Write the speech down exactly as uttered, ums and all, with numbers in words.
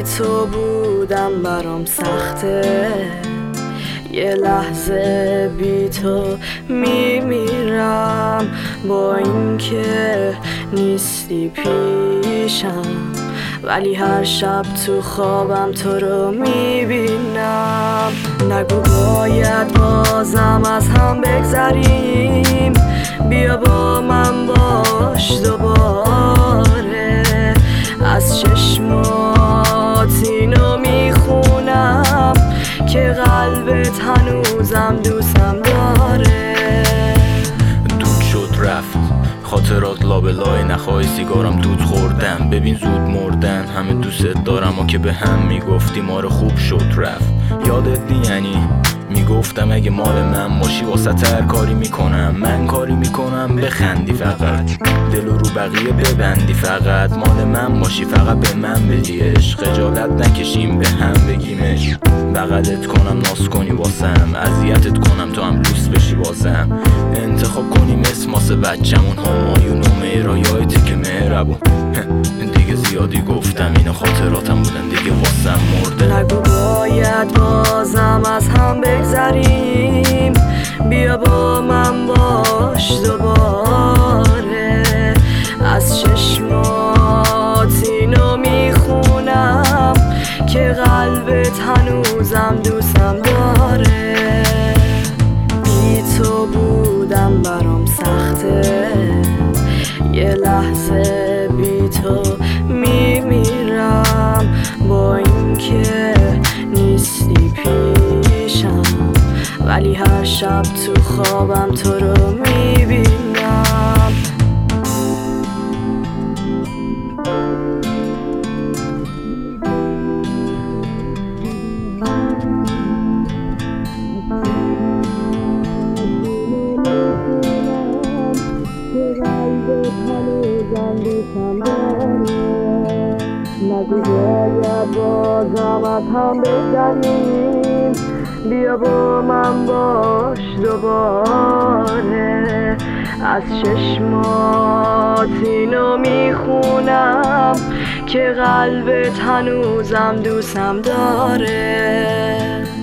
تو بودم برام سخته، یه لحظه بی تو میمیرم، با اینکه نیستی پیشم ولی هر شب تو خوابم تو رو میبینم. نگو باید بازم از هم بگذریم، بیا با من باش دوباره، از چشمات اینو میخونم که قلبت هنوزم دوستم داره. دود شد رفت خاطرات لابلای نخواهی سیگارم دود خوردم، ببین زود مردن همه دوست دارم و که به هم میگفتیم آره خوب شد رفت. یادت نی یعنی میگفتم اگه مال من باشی واسه هر کاری میکنم، من کاری میکنم بخندی فقط، دل رو بقیه ببندی فقط، مال من باشی فقط به من بدی عشق، خجالت نکشیم به هم بگیمش، بغلت کنم ناز کنی واسم، اذیتت کنم تو هم لوس بشی بازم، انتخاب کنیم اسم واسه بچمون همایون و مهرایایتی که مهربون. دیگه زیادی گفتم اینا خاطراتم بودن دیگه واسم مرده. نگو باید بازم از هم بگذریم، بیا با من باش دوباره، از چشمات اینو میخونم که قلبت هنوزم دوستم داره. بی تو بودم برام سخته، یه لحظه بی تو میمیرم، با اینکه نیستی پیشم ولی هر شب تو خوابم تو رو میبینم. نگو باید بازم از هم بزنیم، بیا با من باش دوباره، از چشمات اینو میخونم که قلبت هنوزم دوستم داره.